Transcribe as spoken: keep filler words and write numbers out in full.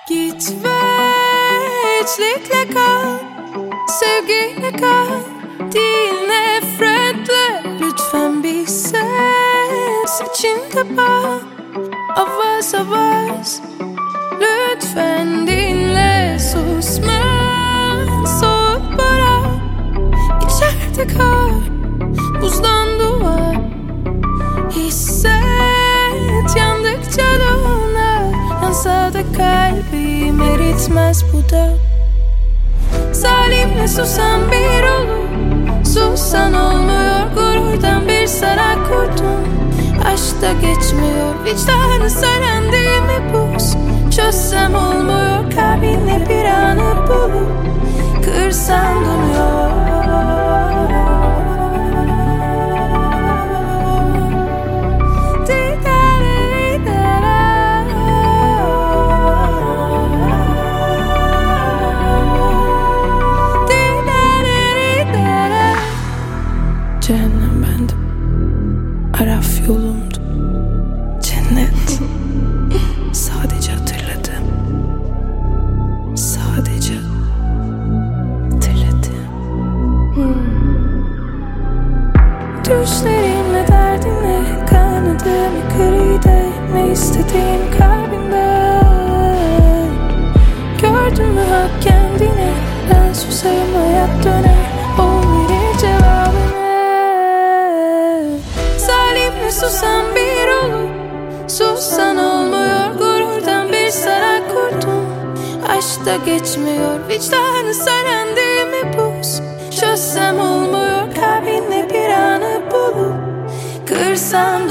Git ve hiçlikle kal, sevgiyle kal, değil nefretle. Lütfen bir ses içinde bak, avaz avaz. Lütfen dinle, susma, soğuk bırak. İçeride kal, buzdan duvar. Hisset, yandıkça donar. Yansa da kalbim eritmez bu da. Zalimle susan bir olur, susan olmuyor. Gururdan bir saray kurdum, aşkta geçmiyor. Vicdanı saran değil mi buz? Çözsem olmuyor, kalbinle bir anı bulup kırsan dönüyor. Cehennem bendim, Araf yolumdu. Cennet sadece hatırladım, sadece hatırladım. hmm. Düşlerinle derdinle, kanadımı kırı değme istediğim kalbimde. Gördün mü hak kendine, ben susayım hayat döner. O verir cevabını. Zalimle susan bir olur, sussan olmuyor. Gururdan bir saray kurdum, aşkta geçmiyor. Vicdanı saran değil mi buz? Çözsem olmuyor, kalbinle bir anı bulup kırsam